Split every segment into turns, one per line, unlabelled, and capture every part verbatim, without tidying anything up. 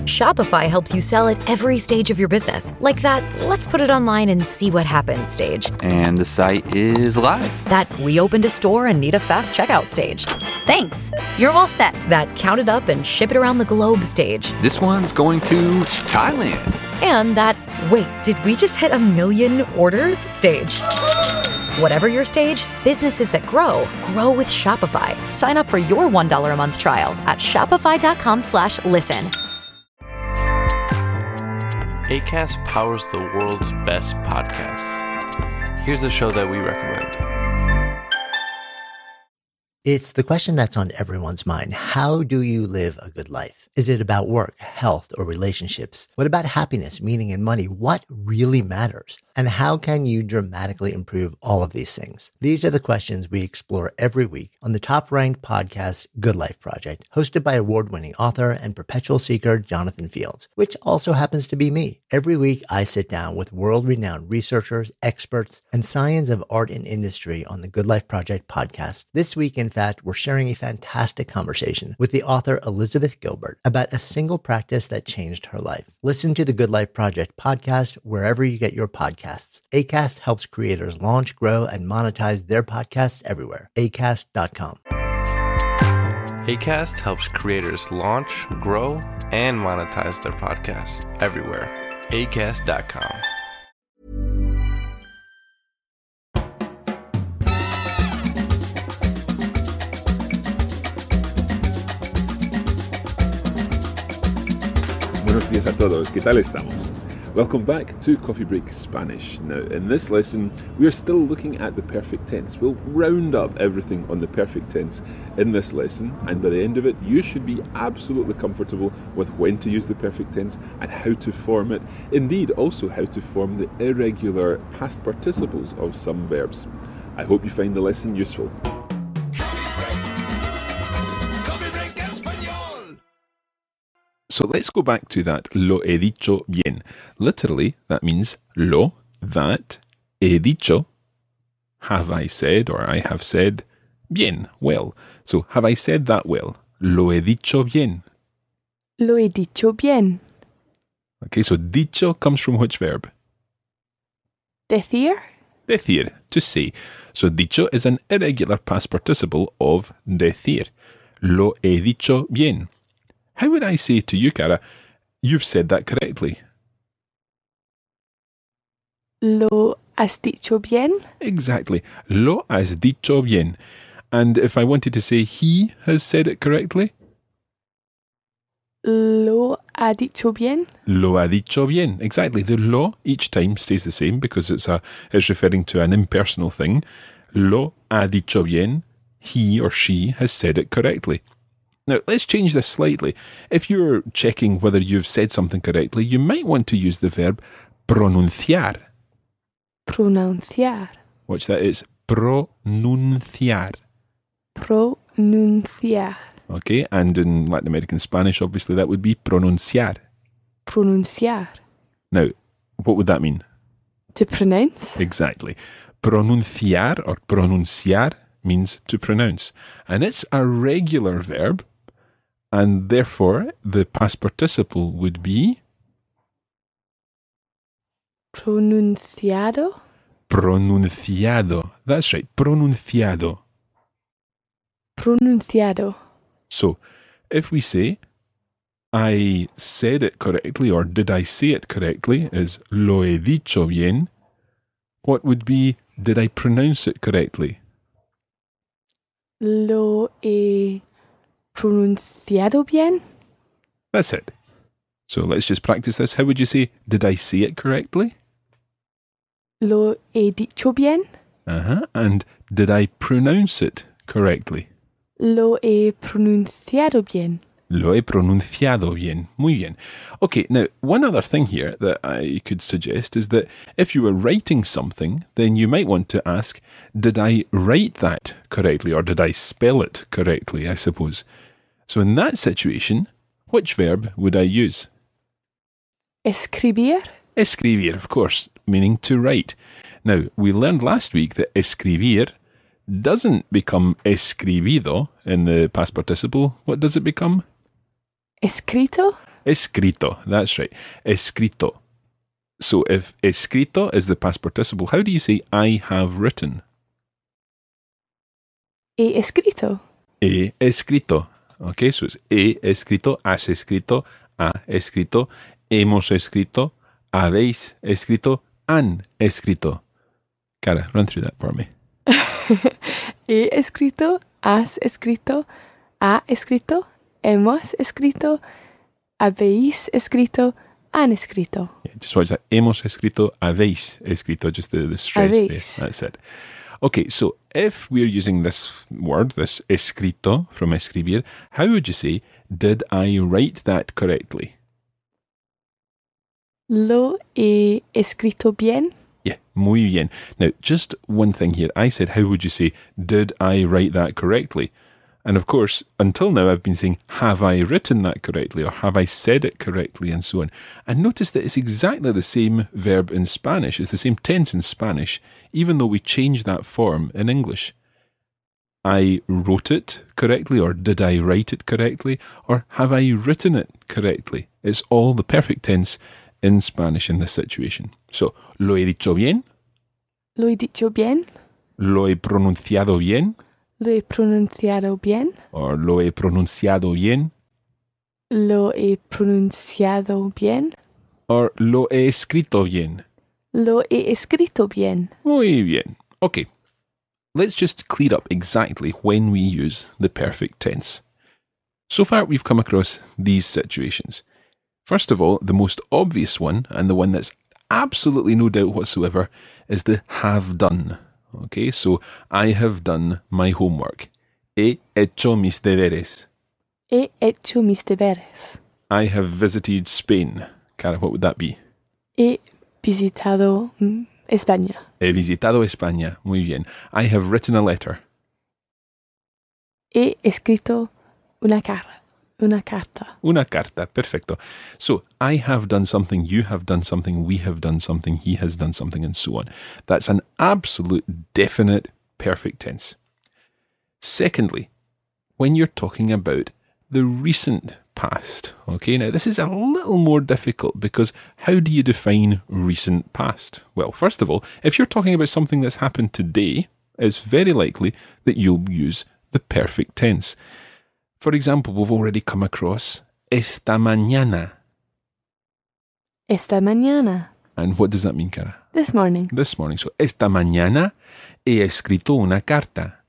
Shopify helps you sell at every stage of your business. Like that, let's put it online and see what happens stage.
And the site is live.
That we opened a store and need a fast checkout stage.
Thanks. You're all set.
That count it up and ship it around the globe stage.
This one's going to Thailand.
And that, wait, did we just hit a million orders stage? Whatever your stage, businesses that grow, grow with Shopify. Sign up for your one dollar a month trial at shopify.com slash listen.
Acast powers the world's best podcasts. Here's a show that we recommend.
It's the question that's on everyone's mind. How do you live a good life? Is it about work, health, or relationships? What about happiness, meaning, and money? What really matters? And how can you dramatically improve all of these things? These are the questions we explore every week on the top-ranked podcast, Good Life Project, hosted by award-winning author and perpetual seeker Jonathan Fields, which also happens to be me. Every week, I sit down with world-renowned researchers, experts, and science of art and industry on the Good Life Project podcast. This week, in fact, we're sharing a fantastic conversation with the author Elizabeth Gilbert about a single practice that changed her life. Listen to the Good Life Project podcast wherever you get your podcasts. Acast helps creators launch, grow, and monetize their podcasts everywhere. acast dot com.
Acast helps creators launch, grow, and monetize their podcasts everywhere. acast dot com.
Buenos días a todos. ¿Qué tal estamos? Welcome back to Coffee Break Spanish. Now, in this lesson, we are still looking at the perfect tense. We'll round up everything on the perfect tense in this lesson, and by the end of it, you should be absolutely comfortable with when to use the perfect tense and how to form it. Indeed, also how to form the irregular past participles of some verbs. I hope you find the lesson useful. So let's go back to that lo he dicho bien. Literally, that means lo, that, he dicho, have I said, or I have said, bien, well. So, have I said that well? Lo he dicho bien.
Lo he dicho bien.
Okay, so dicho comes from which verb?
Decir.
Decir, to say. So, dicho is an irregular past participle of decir. Lo he dicho bien. How would I say to you, Cara, you've said that correctly?
Lo has dicho bien?
Exactly. Lo has dicho bien. And if I wanted to say he has said it correctly?
Lo ha dicho bien?
Lo ha dicho bien. Exactly. The lo each time stays the same because it's a it's referring to an impersonal thing. Lo ha dicho bien. He or she has said it correctly. Now, let's change this slightly. If you're checking whether you've said something correctly, you might want to use the verb pronunciar.
Pronunciar.
Watch that, it's pronunciar.
Pronunciar.
Okay, and in Latin American Spanish, obviously, that would be pronunciar.
Pronunciar.
Now, what would that mean?
To pronounce.
Exactly. Pronunciar or pronunciar means to pronounce. And it's a regular verb. And therefore, the past participle would be
pronunciado.
Pronunciado. That's right. Pronunciado.
Pronunciado.
So, if we say, I said it correctly, or did I say it correctly, is lo he dicho bien, what would be, did I pronounce it correctly?
Lo he pronunciado bien?
That's it. So let's just practice this. How would you say, did I say it correctly?
Lo he dicho bien?
Uh-huh. And did I pronounce it correctly?
Lo he pronunciado bien.
Lo he pronunciado bien. Muy bien. Okay, now, one other thing here that I could suggest is that if you were writing something, then you might want to ask, did I write that correctly, or did I spell it correctly, I suppose? So in that situation, which verb would I use?
Escribir.
Escribir, of course, meaning to write. Now, we learned last week that escribir doesn't become escribido in the past participle. What does it become?
Escrito.
Escrito, that's right. Escrito. So if escrito is the past participle, how do you say I have written?
He escrito.
He escrito. Okay, so it's he escrito, has escrito, ha escrito, hemos escrito, habéis escrito, han escrito. Cara, run through that for me.
He escrito, has escrito, ha escrito, hemos escrito, habéis escrito, han escrito.
Yeah, just watch that. Hemos escrito, habéis escrito, just the, the stress
Habéis.
there. That's it. Okay, so if we're using this word, this escrito from escribir, how would you say, did I write that correctly?
Lo he escrito bien.
Yeah, muy bien. Now, just one thing here. I said, how would you say, did I write that correctly? And of course, until now, I've been saying, have I written that correctly? Or have I said it correctly? And so on. And notice that it's exactly the same verb in Spanish. It's the same tense in Spanish, even though we changed that form in English. I wrote it correctly, or did I write it correctly? Or have I written it correctly? It's all the perfect tense in Spanish in this situation. So, lo he dicho bien,
Lo he dicho bien.
lo he pronunciado bien,
Lo he pronunciado bien.
or lo he pronunciado bien,
Lo he pronunciado bien.
or lo he escrito bien.
Lo he escrito bien.
Muy bien. Okay, let's just clear up exactly when we use the perfect tense. So far, we've come across these situations. First of all, the most obvious one, and the one that's absolutely no doubt whatsoever, is the have done. Okay, so I have done my homework. He hecho mis deberes.
He hecho mis deberes.
I have visited Spain. Cara, what would that be?
He visitado mm, España.
He visitado España. Muy bien. I have written a letter.
He escrito una cara. Una carta.
Una carta. Perfecto. So, I have done something, you have done something, we have done something, he has done something, and so on. That's an absolute, definite, perfect tense. Secondly, when you're talking about the recent past, okay, now this is a little more difficult because how do you define recent past? Well, first of all, if you're talking about something that's happened today, it's very likely that you'll use the perfect tense. For example, we've already come across esta mañana.
Esta mañana.
And what does that mean, Cara?
This morning.
This morning. So, esta mañana he escrito una carta.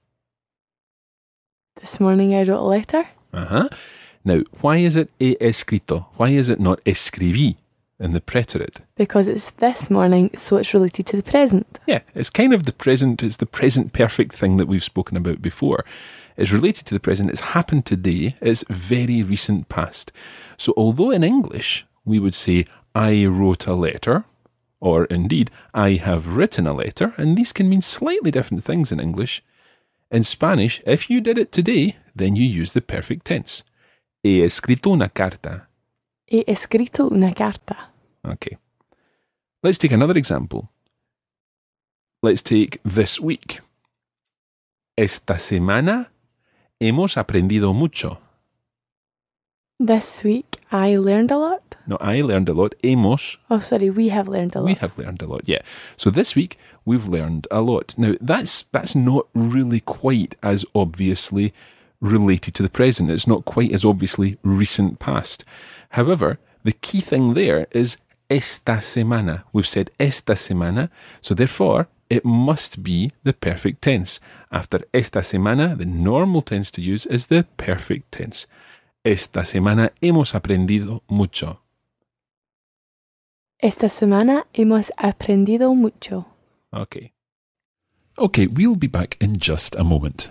This morning I wrote a letter.
Uh-huh. Now, why is it he escrito? Why is it not escribí in the preterite?
Because it's this morning, so it's related to the present.
Yeah, it's kind of the present, it's the present perfect thing that we've spoken about before. It's related to the present, it's happened today, it's very recent past. So although in English we would say, I wrote a letter, or indeed, I have written a letter, and these can mean slightly different things in English. In Spanish, if you did it today, then you use the perfect tense. He escrito una carta.
He escrito una carta.
Okay. Let's take another example. Let's take this week. Esta semana hemos aprendido mucho.
This week I learned a lot.
No, I learned a lot. Hemos,
Oh, sorry, we have learned a lot.
we have learned a lot. Yeah. So this week we've learned a lot. Now that's that's not really quite as obviously related to the present. It's not quite as obviously recent past. However, the key thing there is esta semana. We've said esta semana, so therefore it must be the perfect tense. After esta semana, the normal tense to use is the perfect tense. Esta semana hemos aprendido mucho.
Esta semana hemos aprendido mucho.
Okay. Okay, we'll be back in just a moment.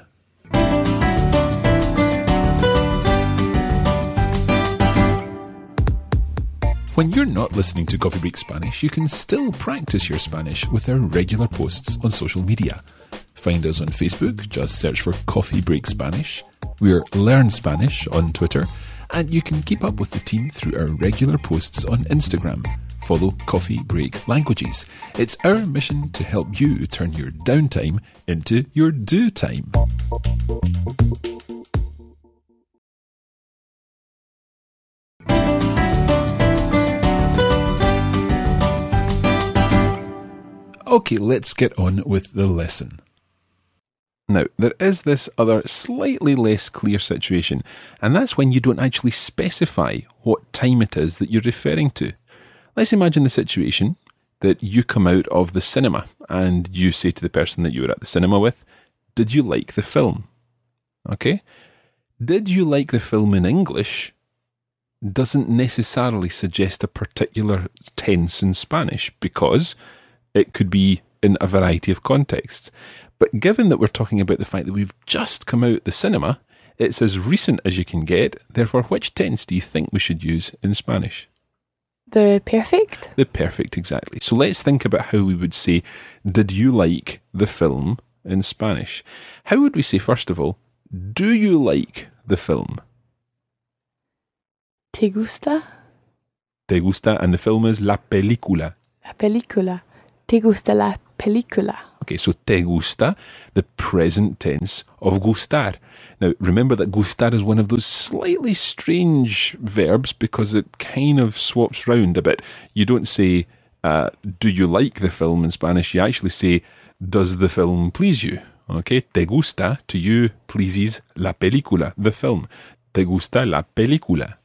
When you're not listening to Coffee Break Spanish, you can still practice your Spanish with our regular posts on social media. Find us on Facebook, just search for Coffee Break Spanish. We're Learn Spanish on Twitter, and you can keep up with the team through our regular posts on Instagram. Follow Coffee Break Languages. It's our mission to help you turn your downtime into your do time. Okay, let's get on with the lesson. Now, there is this other slightly less clear situation, and that's when you don't actually specify what time it is that you're referring to. Let's imagine the situation that you come out of the cinema and you say to the person that you were at the cinema with, did you like the film? Okay? Did you like the film in English doesn't necessarily suggest a particular tense in Spanish, because it could be in a variety of contexts. But given that we're talking about the fact that we've just come out the cinema, it's as recent as you can get. Therefore, which tense do you think we should use in Spanish?
The perfect?
The perfect, exactly. So let's think about how we would say, did you like the film in Spanish? How would we say, first of all, do you like the film?
¿Te gusta?
Te gusta, and the film is la película.
La película. ¿Te gusta la película?
Okay, so te gusta, the present tense of gustar. Now, remember that gustar is one of those slightly strange verbs because it kind of swaps round a bit. You don't say, uh, do you like the film in Spanish? You actually say, does the film please you? Okay, te gusta, to you, pleases la película, the film. Te gusta la película.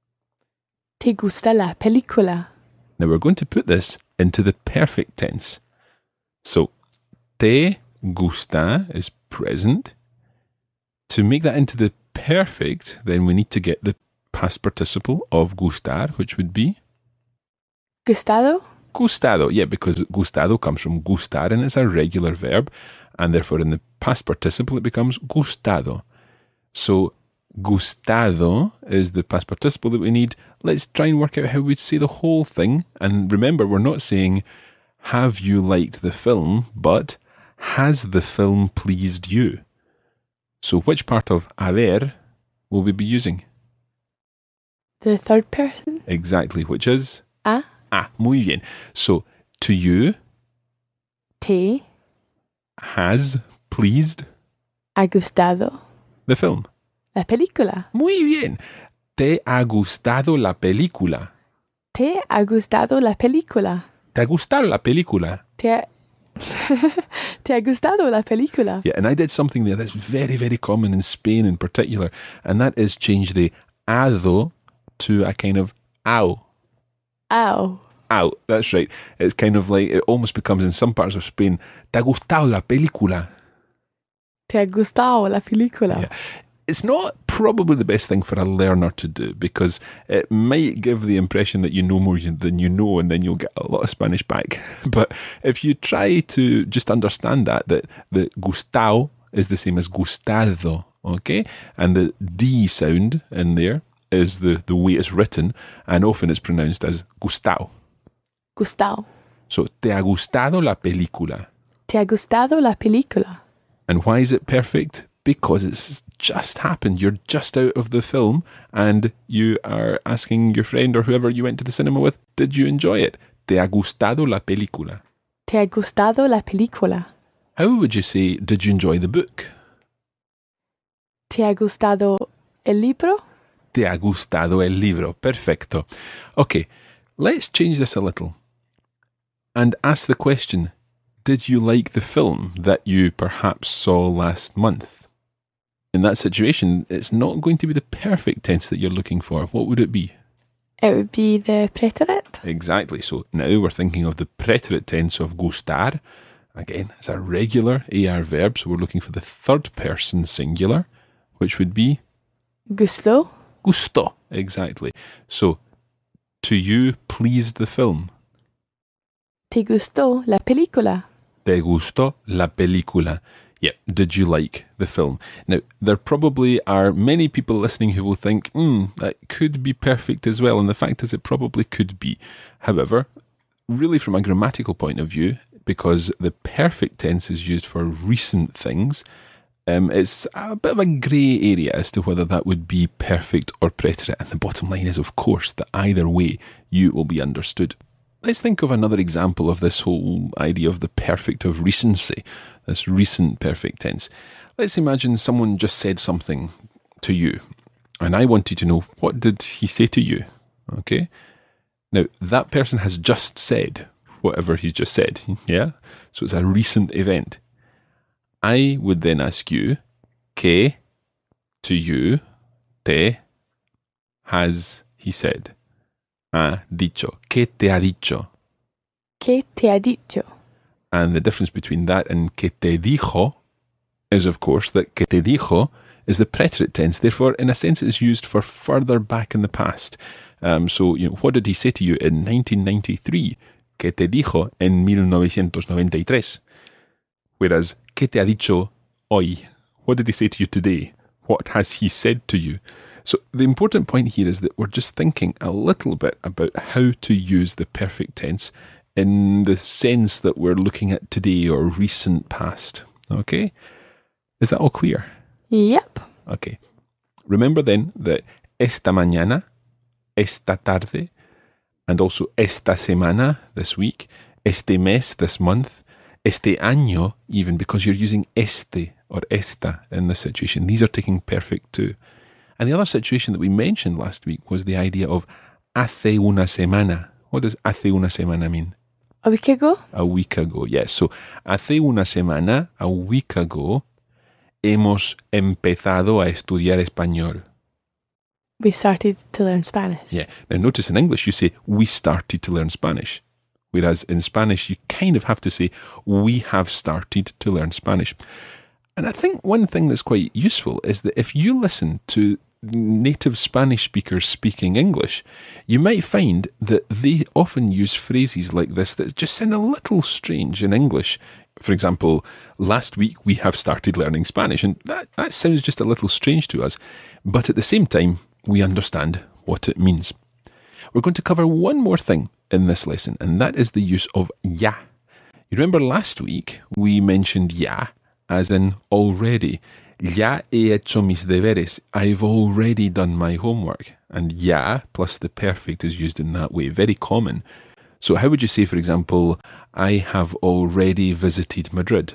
¿Te gusta la película?
Now, we're going to put this into the perfect tense. So, te gusta is present. To make that into the perfect, then we need to get the past participle of gustar, which would be?
¿Gustado?
Gustado, yeah, because gustado comes from gustar and it's a regular verb, and therefore in the past participle it becomes gustado. So, gustado is the past participle that we need. Let's try and work out how we'd say the whole thing. And remember, we're not saying, have you liked the film, but has the film pleased you? So which part of haber will we be using?
The third person?
Exactly, which is?
A.
Ah, muy bien. So, to you,
Te
has pleased
ha gustado
the film.
la película.
Muy bien. Te ha gustado la película.
Te ha gustado la película.
Te ha gustado la película.
Te ha, Te ha gustado la película.
Yeah, and I did something there that's very, very common in Spain in particular, and that is change the ado to a kind of ow.
Ow.
Ow, that's right. It's kind of like, it almost becomes in some parts of Spain, te ha gustado la película.
Te ha gustado la película.
Yeah. It's not probably the best thing for a learner to do, because it might give the impression that you know more than you know, and then you'll get a lot of Spanish back. But if you try to just understand that, that the gustado is the same as gustado, okay? And the D sound in there is the, the way it's written, and often it's pronounced as gustado.
Gustado.
So, te ha gustado la película.
Te ha gustado la película.
And why is it perfect? Because it's just happened. You're just out of the film and you are asking your friend or whoever you went to the cinema with, did you enjoy it? Te ha gustado la película.
Te ha gustado la película.
How would you say, did you enjoy the book?
Te ha gustado el libro?
Te ha gustado el libro. Perfecto. Okay, let's change this a little and ask the question, did you like the film that you perhaps saw last month? In that situation, it's not going to be the perfect tense that you're looking for. What would it be?
It would be the preterite.
Exactly. So now we're thinking of the preterite tense of gustar. Again, it's a regular A R verb, so we're looking for the third person singular, which would be?
Gusto.
Gusto. Exactly. So, to you pleased the film.
Te gustó la película.
Te gustó la película. Yeah, did you like the film? Now, there probably are many people listening who will think, hmm, that could be perfect as well. And the fact is, it probably could be. However, really from a grammatical point of view, because the perfect tense is used for recent things, um, it's a bit of a grey area as to whether that would be perfect or preterite. And the bottom line is, of course, that either way, you will be understood. Let's think of another example of this whole idea of the perfect of recency, this recent perfect tense. Let's imagine someone just said something to you, and I want you to know, what did he say to you? Okay? Now, that person has just said. whatever he's just said. Yeah? So it's a recent event. I would then ask you, ¿qué to you, te, has he said? Ha dicho. ¿Qué te ha dicho?
¿Qué te ha dicho?
And the difference between that and ¿qué te dijo is, of course, that ¿qué te dijo is the preterite tense. Therefore, in a sense, it's used for further back in the past. Um, so, you know, what did he say to you in nineteen ninety-three? ¿Qué te dijo en mil novecientos noventa y tres? Whereas, ¿qué te ha dicho hoy? What did he say to you today? What has he said to you? So the important point here is that we're just thinking a little bit about how to use the perfect tense in the sense that we're looking at today or recent past. Okay? Is that all clear?
Yep.
Okay. Remember then that esta mañana, esta tarde, and also esta semana, this week, este mes, this month, este año, even because you're using este or esta in this situation. These are taking perfect too. And the other situation that we mentioned last week was the idea of hace una semana. What does hace una semana mean?
A week ago?
A week ago, yes. So, hace una semana, a week ago, hemos empezado a estudiar español.
We started to learn Spanish.
Yeah. Now, notice in English you say, we started to learn Spanish. Whereas in Spanish, you kind of have to say, we have started to learn Spanish. And I think one thing that's quite useful is that if you listen to native Spanish speakers speaking English, you might find that they often use phrases like this that just sound a little strange in English. For example, last week we have started learning Spanish, and that, that sounds just a little strange to us. But at the same time, we understand what it means. We're going to cover one more thing in this lesson, and that is the use of ya. You remember last week we mentioned ya as in already. Ya he hecho mis deberes. I've already done my homework. And ya plus the perfect is used in that way. Very common. So how would you say, for example, I have already visited Madrid?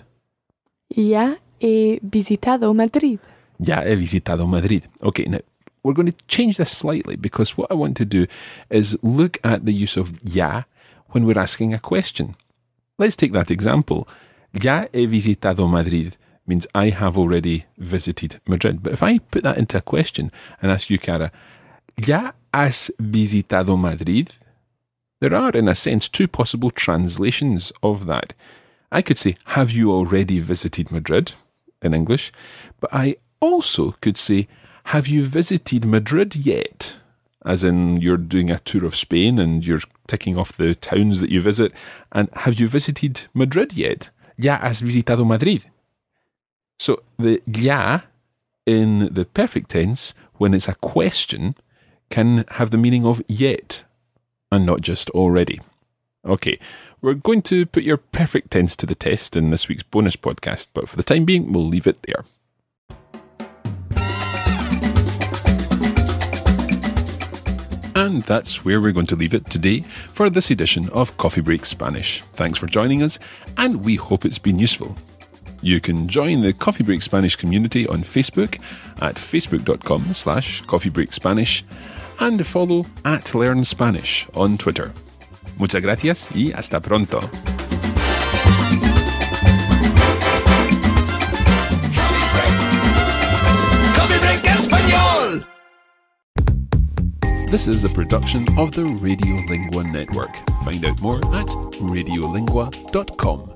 Ya he visitado Madrid.
Ya he visitado Madrid. Okay, now we're going to change this slightly because what I want to do is look at the use of ya when we're asking a question. Let's take that example. Ya he visitado Madrid means I have already visited Madrid. But if I put that into a question and ask you, Cara, ¿ya has visitado Madrid? There are, in a sense, two possible translations of that. I could say, have you already visited Madrid in English? But I also could say, have you visited Madrid yet? As in, you're doing a tour of Spain and you're ticking off the towns that you visit. And have you visited Madrid yet? ¿Ya has visitado Madrid? So the ya in the perfect tense, when it's a question, can have the meaning of yet and not just already. Okay, we're going to put your perfect tense to the test in this week's bonus podcast, but for the time being, we'll leave it there. And that's where we're going to leave it today for this edition of Coffee Break Spanish. Thanks for joining us, and we hope it's been useful. You can join the Coffee Break Spanish community on Facebook at facebook.com slash Coffee Break Spanish and follow at Learn Spanish on Twitter. Muchas gracias y hasta pronto.
Coffee Break Español!
This is a production of the Radiolingua Network. Find out more at radiolingua dot com.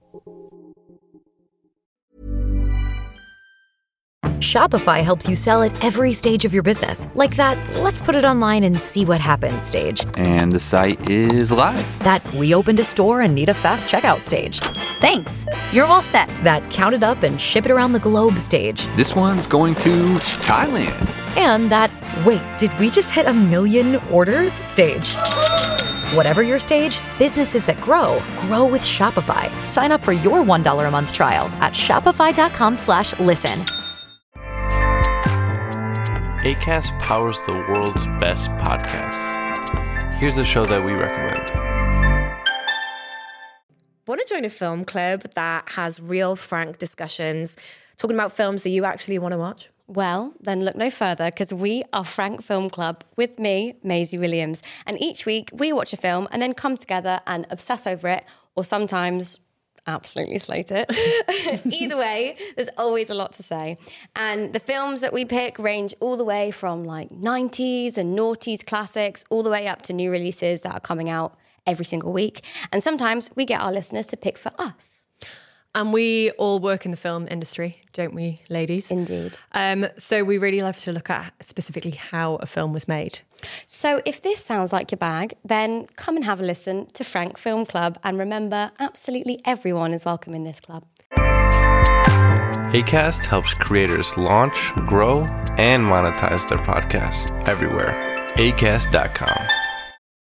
Shopify helps you sell at every stage of your business. Like that, let's put it online and see what happens stage.
And the site is live.
That we opened a store and need a fast checkout stage.
Thanks. You're all set.
That count it up and ship it around the globe stage.
This one's going to Thailand.
And that, wait, did we just hit a million orders stage? Whatever your stage, businesses that grow, grow with Shopify. Sign up for your one dollar a month trial at shopify.com slash listen.
Acast powers the world's best podcasts. Here's a show that we recommend.
Want to join a film club that has real, frank discussions, talking about films that you actually want to watch? Well, then look no further, because we are Frank Film Club with me, Maisie Williams. And each week we watch a film and then come together and obsess over it, or sometimes absolutely slate it. Either way, there's always a lot to say. And the films that we pick range all the way from like nineties and noughties classics, all the way up to new releases that are coming out every single week. And sometimes we get our listeners to pick for us.
And we all work in the film industry, don't we, ladies?
Indeed.
Um, so we really love to look at specifically how a film was made.
So if this sounds like your bag, then come and have a listen to Frank Film Club. And remember, absolutely everyone is welcome in this club.
Acast helps creators launch, grow, and monetize their podcasts everywhere. acast dot com.